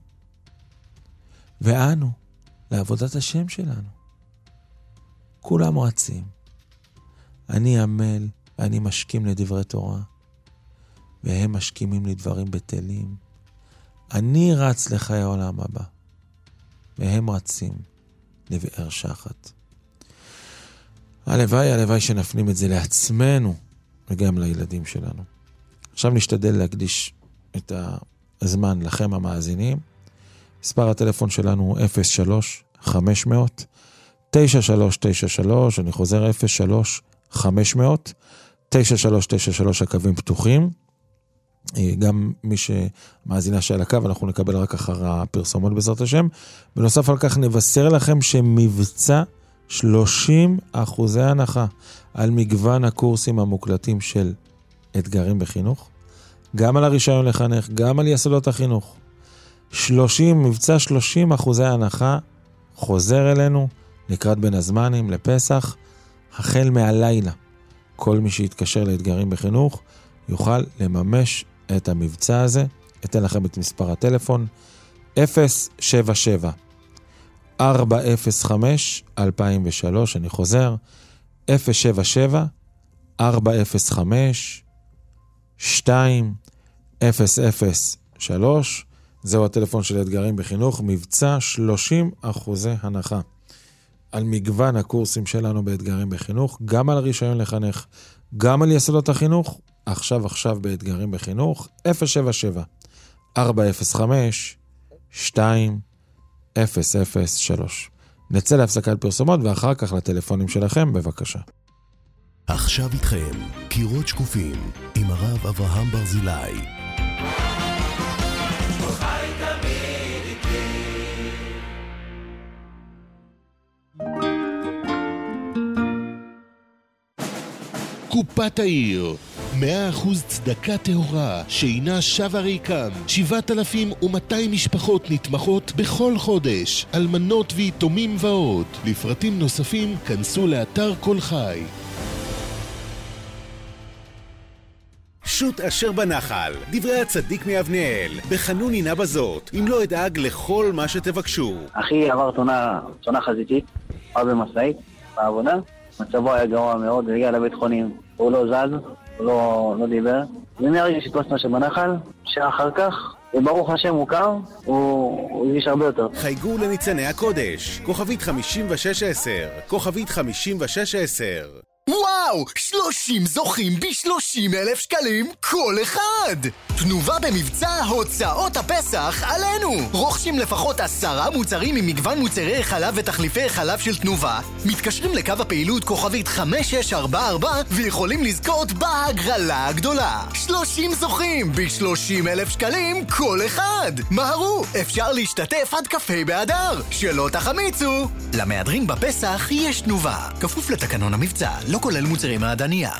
[SPEAKER 3] ואנו לעבודת השם שלנו. כולם רצים. אני עמל, אני משכים לדברי תורה, והם משכימים לדברים בטלים. אני רץ לחיי העולם הבא, והם רצים לבאר שחת. הלוואי, הלוואי שנפנים את זה לעצמנו, וגם לילדים שלנו. עכשיו נשתדל להקדיש את הזמן לכם המאזינים. מספר הטלפון שלנו הוא אפס שלוש חמש מאות תשע שלוש תשע שלוש, אני חוזר אפס שלוש חמש מאות תשע שלוש תשע שלוש, הקווים פתוחים. גם מי שמאזינה שעל הקו, אנחנו נקבל רק אחר הפרסומות בעזרת השם. בנוסף על כך נבשר לכם שמבצע שלושים אחוזי הנחה על מגוון הקורסים המוקלטים של אתגרים בחינוך, גם על הרישיון לחנך, גם על יסודות החינוך. שלושים, מבצע שלושים אחוזי הנחה חוזר אלינו לקראת בין הזמנים לפסח, החל מהלילה. כל מי שיתקשר לאתגרים בחינוך יוכל לממש את המבצע הזה. אתן לכם את מספר הטלפון אפס שבע שבע ארבע אפס חמש אלפיים ושלוש, אני חוזר אפס שבע שבע ארבע אפס חמש שתיים אפס אפס שלוש. זהו הטלפון של אתגרים בחינוך. מבצע שלושים אחוזי הנחה על מגוון הקורסים שלנו באתגרים בחינוך, גם על הרישיון לחנך, גם על יסודות החינוך. עכשיו עכשיו באתגרים בחינוך אפס שבע שבע ארבע אפס חמש שתיים אפס אפס שלוש. נצא להפסקת פרסומות ואחר כך לטלפונים שלכם, בבקשה.
[SPEAKER 4] עכשיו איתכם קירות שקופים עם הרב אברהם ברזילי.
[SPEAKER 5] קופת העיר, מאה אחוז צדקה טהורה שאינה שווה ריקם. שבעת אלפים ומאתיים משפחות נתמכות בכל חודש, אלמנות ויתומים ועוד. לפרטים נוספים כנסו לאתר כל חי.
[SPEAKER 6] שוט אשר בנחל, דברי הצדיק מאבניאל, בחנוני נא בזאת, אם לא אדאג לכל מה שתבקשו.
[SPEAKER 11] אחי עבר תאונה, תאונה חזיתית, בא במשאית, בעבודה, מצבו היה גרוע מאוד, הגיע לבית חולים, הוא לא זז, הוא לא, לא דיבר, ומהרגע שתפסנו שבנחל, שעה אחר כך, וברוך השם הוא קר, הוא הרגיש הרבה יותר.
[SPEAKER 6] חייגו לניצני הקודש, כוכבית חמישים ושש עשר, כוכבית חמישים ושש עשר.
[SPEAKER 12] וואו! שלושים זוכים ב-שלושים אלף שקלים כל אחד! תנובה במבצע הוצאות הפסח עלינו! רוכשים לפחות עשרה מוצרים ממגוון מוצרי חלב ותחליפי חלב של תנובה, מתקשרים לקו הפעילות כוכבית חמש שש ארבע ארבע ויכולים לזכות בהגרלה הגדולה. שלושים זוכים ב-שלושים אלף שקלים כל אחד! מהרו! אפשר להשתתף עד כ"ה באדר! שלא תחמיצו! למהדרין בפסח יש תנובה, כפוף לתקנון המבצע, לא כולל מוצרי מעדניה.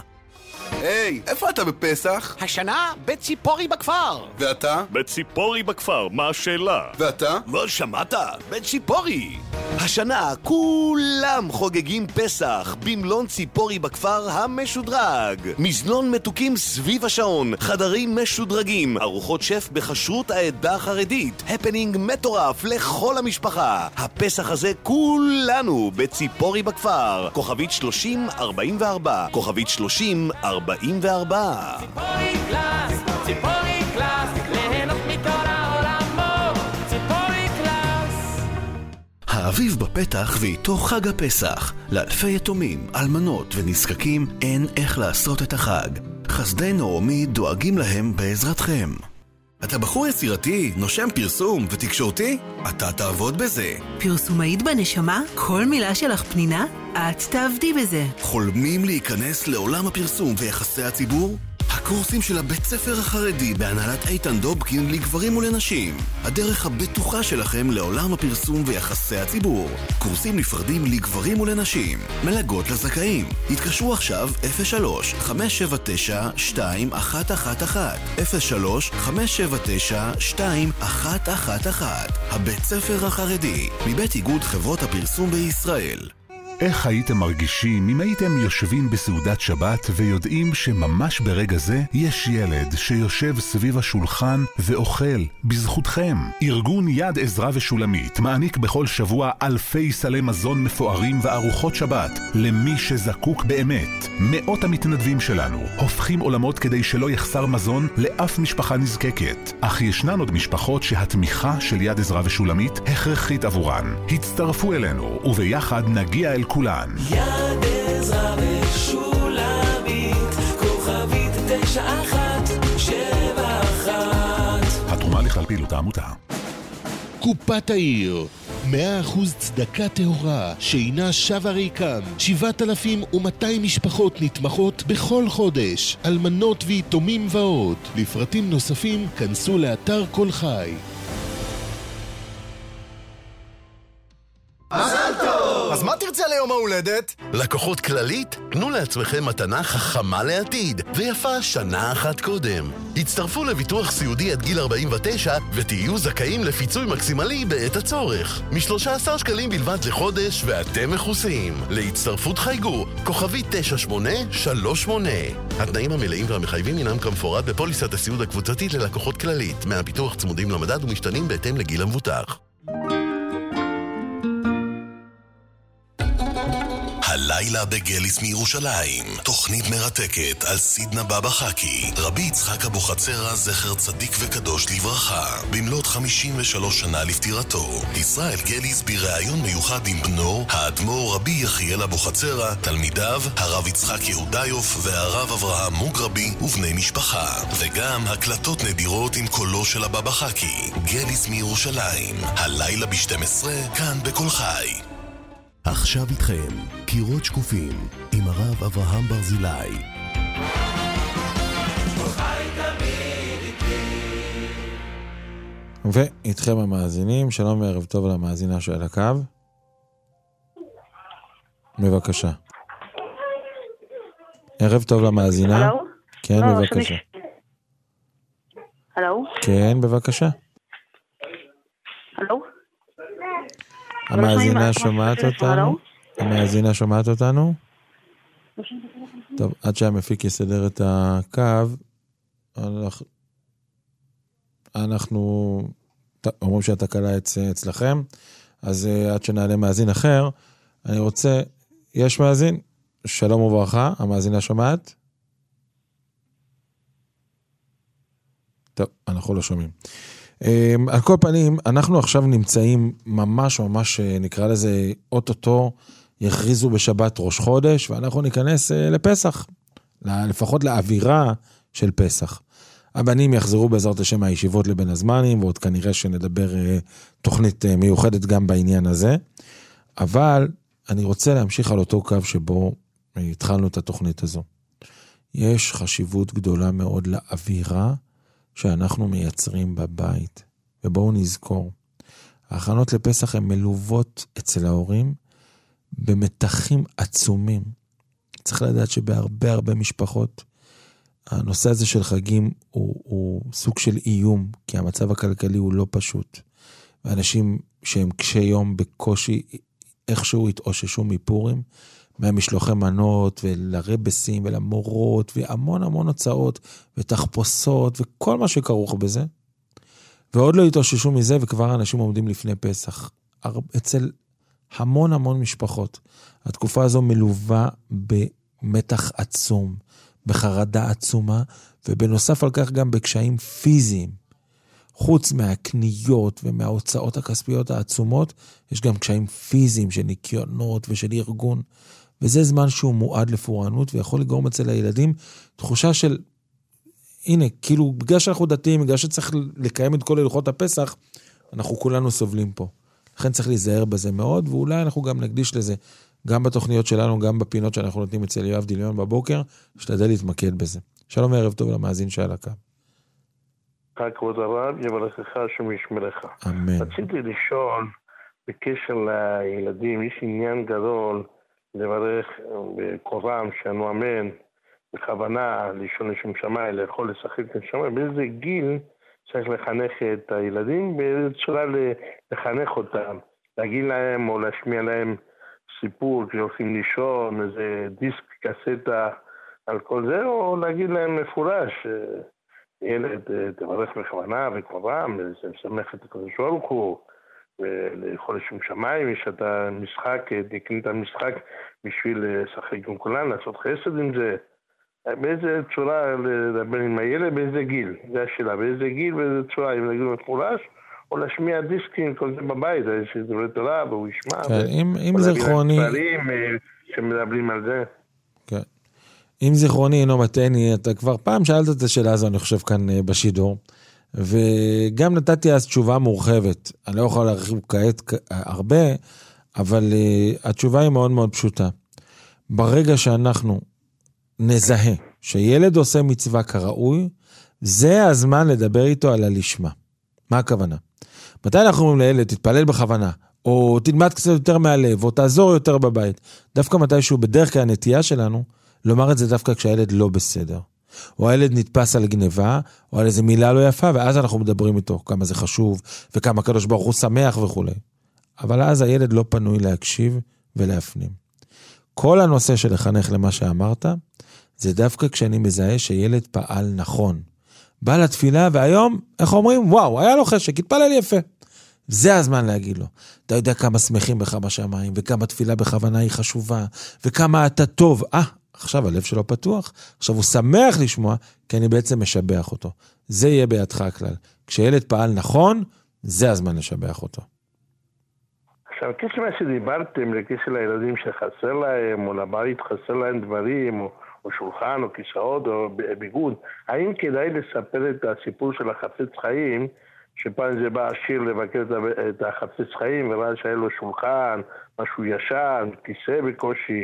[SPEAKER 13] היי, איפה אתה בפסח?
[SPEAKER 14] השנה בציפורי בכפר.
[SPEAKER 13] ואתה?
[SPEAKER 15] בציפורי בכפר, מה השאלה?
[SPEAKER 13] ואתה?
[SPEAKER 14] לא שמעת? בציפורי. השנה כולם חוגגים פסח במלון ציפורי בכפר המשודרג. מזנון מתוקים סביב השעון, חדרים משודרגים, ארוחות שף בכשרות העדה החרדית, הפנינג מטורף לכל המשפחה. הפסח הזה כולנו בציפורי בכפר. כוכבית שלושים ארבעים וארבע, כוכבית שלושים ארבעים וארבע.
[SPEAKER 1] ציפורי קלאס, ציפורי קלאס, ליהנות מכל העולמות, ציפורי קלאס.
[SPEAKER 9] האביב בפתח ואיתו חג הפסח. לאלפי יתומים, אלמנות ונזקקים אין איך לעשות את החג. חסדי נעמי דואגים להם בעזרתכם.
[SPEAKER 4] אתה בחור יצירתי, נושם פרסום ותקשורתי? אתה תעבוד בזה.
[SPEAKER 16] פרסומאית בנשמה? כל מילה שלך פנינה? את תעבדי בזה.
[SPEAKER 4] חולמים להיכנס לעולם הפרסום ויחסי הציבור? הקורסים של הבית ספר החרדי בהנהלת איתן דובקין לגברים ולנשים. הדרך הבטוחה שלכם לעולם הפרסום ויחסי הציבור. קורסים נפרדים לגברים ולנשים. מלגות לזכאים. התקשרו עכשיו אפס שלוש חמש שבע תשע שתיים אחת אחת אחת אפס שלוש חמש שבע תשע שתיים אחת אחת אחת. הבית ספר החרדי מבית איגוד חברות הפרסום בישראל.
[SPEAKER 7] איך הייתם מרגישים אם הייתם יושבים בסעודת שבת ויודעים שממש ברגע זה יש ילד שיושב סביב השולחן ואוכל בזכותכם? ארגון יד עזרא ושולמית מעניק בכל שבוע אלפי סלי מזון מפוארים וארוחות שבת למי שזקוק באמת. מאות המתנדבים שלנו הופכים עולמות כדי שלא יחסר מזון לאף משפחה נזקקת. אך ישנן עוד משפחות שהתמיכה של יד עזרא ושולמית הכרחית עבורן. הצטרפו אלינו וביחד נגיע אל כולן.
[SPEAKER 1] יד עזרא ושולמית, כוכבית תשע אחת שבע אחת.
[SPEAKER 7] התרומה לכלל פעילות העמותה.
[SPEAKER 5] קופת העיר, מאה אחוז צדקה טהורה שאינה שווה ריקם. שבעת אלפים ומאתיים משפחות נתמכות בכל חודש, אלמנות ויתומים ועוד. לפרטים נוספים כנסו לאתר כל חי.
[SPEAKER 12] מזל טוב! אז מה תרצה ליום ההולדת?
[SPEAKER 4] לקוחות כללית, תנו לעצמכם מתנה חכמה לעתיד, ויפה שנה אחת קודם. הצטרפו לביטוח סיעודי עד גיל ארבעים ותשע, ותהיו זכאים לפיצוי מקסימלי בעת הצורך. מ-שלושה עשר שקלים בלבד לחודש, ואתם מכוסים. להצטרפות חייגו, כוכבית תשע שמונה שלוש שמונה. התנאים המלאים והמחייבים אינם כמפורט בפוליסת הסיעוד הקבוצתית ללקוחות כללית. מהביטוח צמודים למדד ומשתנים בהתאם לגיל המבוטח. הלילה בגליס מירושלים, תוכנית מרתקת על סידנה בבא חכי, רבי יצחק אבוחצירא זכר צדיק וקדוש לברכה, במלאת חמישים ושלוש שנה לפטירתו. ישראל גליס בראיון מיוחד עם בנו, האדמו"ר רבי יחיאל אבוחצירא, תלמידיו, הרב יצחק יהודיוף והרב אברהם מוגרבי ובני משפחה, וגם הקלטות נדירות עם קולו של הבבא חכי. גליס מירושלים, הלילה ב-שתים עשרה, כאן בכל חי.
[SPEAKER 14] עכשיו איתכם, קירות שקופים, עם הרב אברהם ברזילי.
[SPEAKER 3] ואיתכם המאזינים, שלום וערב טוב למאזינה שעל הקו. בבקשה. ערב טוב למאזינה.
[SPEAKER 17] הלו?
[SPEAKER 3] כן, בבקשה.
[SPEAKER 17] הלו?
[SPEAKER 3] כן, בבקשה.
[SPEAKER 17] הלו?
[SPEAKER 3] המאזינה שומעת אותנו? המאזינה שומעת אותנו? טוב, עד שהמפיק יסדר את הקו, אנחנו אומרים שהתקלה אצלכם, אז עד שנעלה מאזין אחר, אני רוצה, יש מאזין? שלום וברכה, המאזינה שומעת? טוב, אנחנו לא שומעים. על כל פנים, אנחנו עכשיו נמצאים ממש ממש, נקרא לזה, אוטוטו, יכריזו בשבת ראש חודש, ואנחנו ניכנס לפסח, לפחות לאווירה של פסח. הבנים יחזרו בעזרת השם מהישיבות לבין הזמנים, ועוד כנראה שנדבר תוכנית מיוחדת גם בעניין הזה, אבל אני רוצה להמשיך על אותו קו שבו התחלנו את התוכנית הזו. יש חשיבות גדולה מאוד לאווירה, שאנחנו מייצרים בבית. ובואו נזכור, ההכנות לפסח הן מלוות אצל ההורים במתחים עצומים. צריך לדעת שבהרבה הרבה משפחות, הנושא הזה של חגים הוא, הוא סוג של איום, כי המצב הכלכלי הוא לא פשוט. ואנשים שהם קשי יום בקושי איכשהו התאוששו מפורים, מהמשלוחי מנות ולרבסים ולמורות והמון המון הוצאות ותחפושות וכל מה שכרוך בזה. ועוד לא התאוששו מזה וכבר אנשים עומדים לפני פסח. אצל המון המון משפחות. התקופה הזו מלווה במתח עצום, בחרדה עצומה, ובנוסף על כך גם בקשיים פיזיים. חוץ מהקניות ומההוצאות הכספיות העצומות, יש גם קשיים פיזיים של ניקיונות ושל ארגון. וזה זמן שהוא מועד לפורענות, ויכול לגרום אצל הילדים תחושה של, הנה, כאילו, בגלל שאנחנו דתיים, בגלל שצריך לקיים את כל הלכות הפסח, אנחנו כולנו סובלים פה. לכן צריך להיזהר בזה מאוד, ואולי אנחנו גם נקדיש לזה, גם בתוכניות שלנו, גם בפינות שאנחנו נותנים אצל יואב דליון בבוקר, שתדע להתמקד בזה. שלום וערב טוב למאזין שעל הקו.
[SPEAKER 18] כבוד הרב, יברכך השם ישמרך.
[SPEAKER 3] אמן.
[SPEAKER 18] רציתי לשאול, בקשר לילדים, יש עניין גדול, לברך בקורם שאנו אמן, בכוונה לישון לשם שמיים, לאכול לשחק לשם שמיים, באיזה גיל צריך לחנך את הילדים, באיזה צורה לחנך אותם, להגיד להם או להשמיע להם סיפור שהולכים לישון, איזה דיסק קסטה על כל זה, או להגיד להם מפורש, ילד תברך בכוונה וכברם, זה משמח את הקדוש ברוך הוא, ולאכול לשם שמיים, יש את המשחק, תקני את המשחק בשביל לשחק עם כולן, לעשות חסד עם זה. באיזה צורה לדבר עם הילד, באיזה גיל, זה השאלה, באיזה גיל, באיזה צורה, אם נגיד מפורש, או להשמיע דיסקים, כל זה בבית, יש דברי תורה, והוא ישמע.
[SPEAKER 3] כן, אם, אם זיכרוני...
[SPEAKER 18] ספרים שמדברים על זה.
[SPEAKER 3] כן. אם זיכרוני אינו מתני, אתה כבר פעם שאלת את השאלה הזו, אני חושב כאן בשידור, וגם נתתי אז תשובה מורחבת. אני לא יכול להרחיב כעת הרבה, אבל uh, התשובה היא מאוד מאוד פשוטה. ברגע שאנחנו נזהה שילד עושה מצווה כראוי, זה הזמן לדבר איתו על הלשמה. מה הכוונה? מתי אנחנו אומרים לילד, תתפלל בכוונה, או תלמד קצת יותר מהלב, או תעזור יותר בבית. דווקא מתי שהוא בדרך כלל הנטייה שלנו, לומר את זה דווקא כשהילד לא בסדר. או הילד נתפס על גניבה, או על איזו מילה לא יפה, ואז אנחנו מדברים איתו, כמה זה חשוב, וכמה הקדוש ברוך הוא שמח וכו'. אבל אז הילד לא פנוי להקשיב ולהפנים. כל הנושא של לחנך למה שאמרת, זה דווקא כשאני מזהה שילד פעל נכון. בא לתפילה, והיום, איך אומרים? וואו, היה לו חשק, התפלל יפה. זה הזמן להגיד לו. אתה יודע כמה שמחים בך בשמיים, וכמה תפילה בכוונה היא חשובה, וכמה אתה טוב. אה, עכשיו הלב שלו פתוח, עכשיו הוא שמח לשמוע, כי אני בעצם משבח אותו. זה יהיה בידך הכלל. כשילד פעל נכון, זה הזמן לשבח אותו.
[SPEAKER 18] עכשיו, כשמה שדיברתם, לכשל הילדים שחסר להם, או לבית חסר להם דברים, או, או שולחן, או כיסאות, או ביגוד, האם כדאי לספר את הסיפור של החפץ חיים, שפעם זה בא עשיר לבקר את החפץ חיים, וראה שהיה לו שולחן, משהו ישן, כיסא בקושי,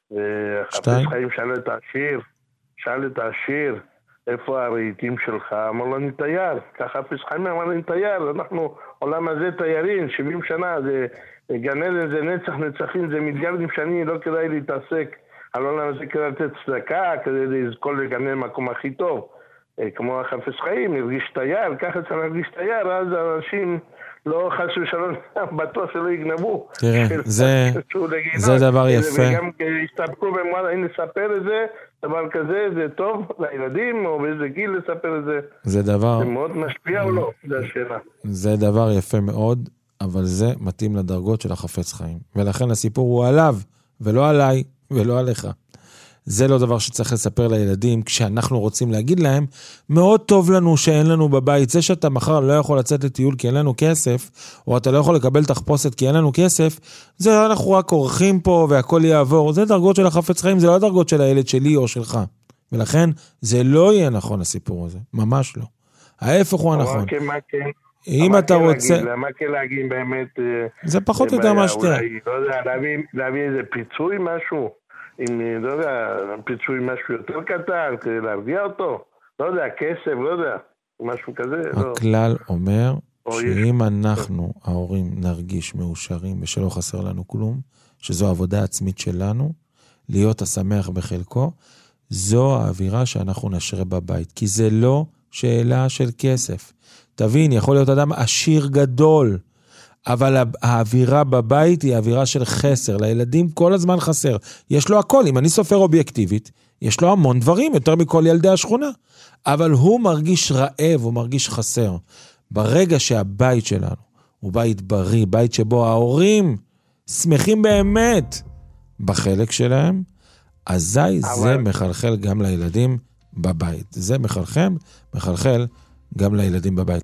[SPEAKER 18] וחפץ חיים שאל את העשיר, שאל את העשיר, איפה הרהיטים שלך? אמר לו, אני תייר. ככה חפץ חיים אמר, אני תייר. אנחנו עולם הזה תיירים, שבעים שנה, זה גן עדן, זה נצח נצחים, זה מיליארדים שאני לא כדאי להתעסק. על עולם הזה כדאי לתת צדקה, כדי לזכור לגן המקום הכי טוב. כמו החפץ חיים, נרגיש תייר, ככה צריך להרגיש תייר, אז האנשים לא חשו שלום, בטוח שלא יגנבו.
[SPEAKER 3] תראה, זה, זה דבר יפה.
[SPEAKER 18] וגם הסתפקו במובן, אם נספר את זה, דבר כזה, זה טוב לילדים, או באיזה גיל לספר את זה.
[SPEAKER 3] זה דבר...
[SPEAKER 18] זה מאוד משפיע או לא? זה השאלה.
[SPEAKER 3] זה דבר יפה מאוד, אבל זה מתאים לדרגות של החפץ חיים. ולכן הסיפור הוא עליו, ולא עליי, ולא עליך. זה לא דבר שצריך לספר לילדים, כשאנחנו רוצים להגיד להם, מאוד טוב לנו שאין לנו בבית, זה שאתה מחר לא יכול לצאת לטיול כי אין לנו כסף, או אתה לא יכול לקבל תחפושת כי אין לנו כסף, זה אנחנו רק עורכים פה והכל יעבור, זה דרגות של החפץ חיים, זה לא דרגות של הילד שלי או שלך, ולכן זה לא יהיה נכון הסיפור הזה, ממש לא. ההפך הוא הנכון. אם אתה רוצה...
[SPEAKER 18] למה כן להגיד באמת...
[SPEAKER 3] זה פחות או יותר מה שתהיה.
[SPEAKER 18] לא יודע, להביא איזה פיצוי משהו? אם, לא יודע, פיצוי משהו יותר קטן, כדי להרגיע אותו, לא יודע, כסף, לא יודע, משהו כזה.
[SPEAKER 3] הכלל לא. אומר שאם אנחנו, ההורים, נרגיש מאושרים ושלא חסר לנו כלום, שזו עבודה עצמית שלנו, להיות השמח בחלקו, זו האווירה שאנחנו נשרה בבית, כי זה לא שאלה של כסף. תבין, יכול להיות אדם עשיר גדול, אבל האווירה בבית היא האווירה של חסר. לילדים כל הזמן חסר. יש לו הכל, אם אני סופר אובייקטיבית, יש לו המון דברים, יותר מכל ילדי השכונה. אבל הוא מרגיש רעב, הוא מרגיש חסר. ברגע שהבית שלנו הוא בית בריא, בית שבו ההורים שמחים באמת בחלק שלהם, אזי אבל... זה מחלחל גם לילדים בבית. זה מחלחל, מחלחל גם לילדים בבית.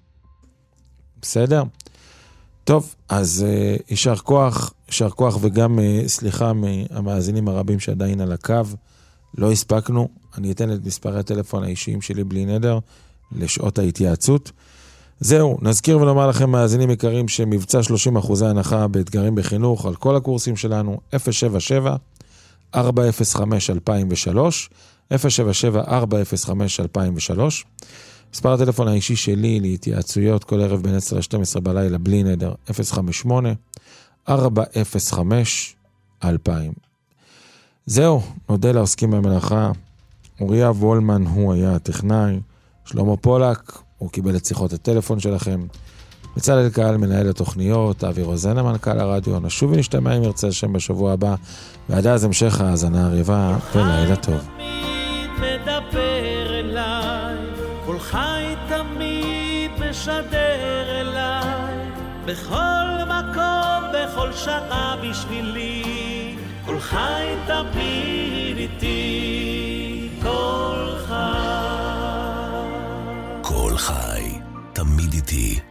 [SPEAKER 3] בסדר? טוב, אז uh, יישר כוח, יישר כוח וגם uh, סליחה מהמאזינים הרבים שעדיין על הקו, לא הספקנו, אני אתן את מספרי הטלפון האישיים שלי בלי נדר, לשעות ההתייעצות. זהו, נזכיר ונאמר לכם מאזינים יקרים שמבצע שלושים אחוז הנחה באתגרים בחינוך על כל הקורסים שלנו, אפס שבע שבע ארבע אפס חמש אלפיים ושלוש, אפס שבע שבע ארבע אפס חמש אלפיים ושלוש, מספר הטלפון האישי שלי להתייעצויות כל ערב בין עשר לשתים עשרה בלילה בלי נדר, אפס חמש שמונה ארבע אפס חמש אלפיים. זהו, נודה לעוסקים במלאכה. אוריה וולמן הוא היה הטכנאי, שלמה פולק, הוא קיבל את שיחות הטלפון שלכם. בצלאל קהל מנהל התוכניות, אבי רוזן מנכ"ל הרדיו. נשוב ונשתמע אם ירצה השם בשבוע הבא, ועד אז המשך האזנה עריבה ולילה טוב.
[SPEAKER 1] מדבר אליי, כל חי תמיד משדר אליי, בכל מקום, בכל שעה בשבילי, כל חי תמיד איתי, כל חי.
[SPEAKER 4] כל חי תמיד איתי.